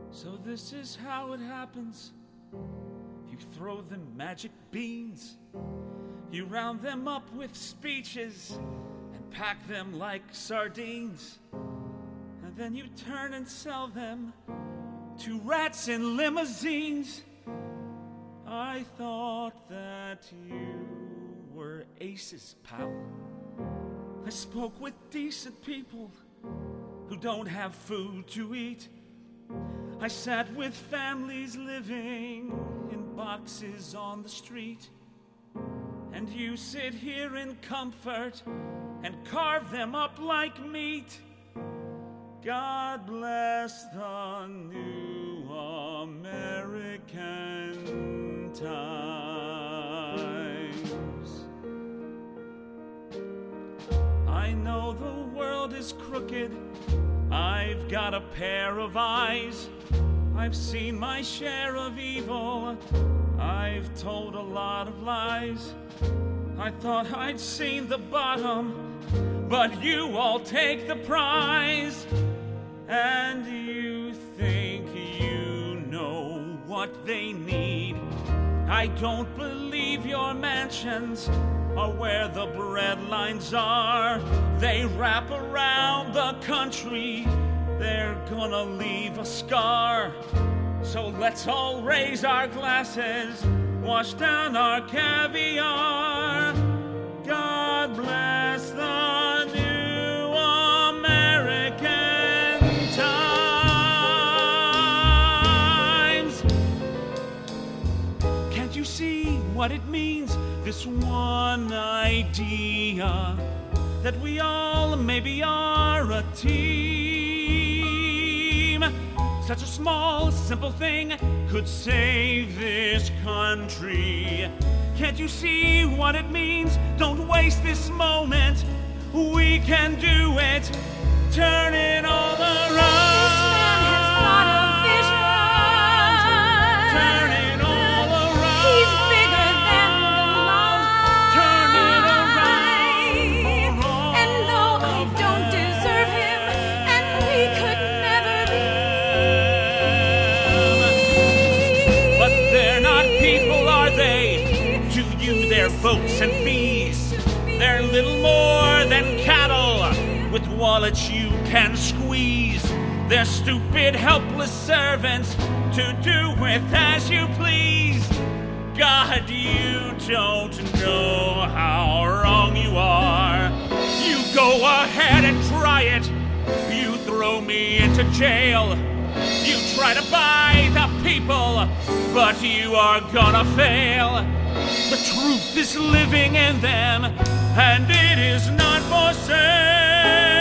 So this is how it happens. You throw them magic beans. You round them up with speeches and pack them like sardines. And then you turn and sell them to rats in limousines. I thought that you were aces, pal. I spoke with decent people who don't have food to eat. I sat with families living in boxes on the street. And you sit here in comfort and carve them up like meat. God bless the new American times. I know the world is crooked. I've got a pair of eyes. I've seen my share of evil. I've told a lot of lies. I thought I'd seen the bottom, but you all take the prize. And you think you know what they need. I don't believe your mansions are where the bread lines are. They wrap around the country. They're gonna leave a scar. So let's all raise our glasses, wash down our caviar. God bless the new American times. Can't you see what it means, this one idea, that we all maybe are a team? Such a small, simple thing could save this country. Can't you see what it means? Don't waste this moment. We can do it. Turn it all around. This man has got a vision. Turn it all around. He's bigger than life. Turn it around for all And though I of don't them. deserve him, and we could never be. But they're not people, are they? To you, they're votes and fees. They're little more than cattle with wallets you can squeeze. They're stupid, helpless servants to do with as you please. God, you don't know how wrong you are. You go ahead and try it. You throw me into jail. You try to buy the people, but you are gonna fail. The truth is living in them, and it is not for sale.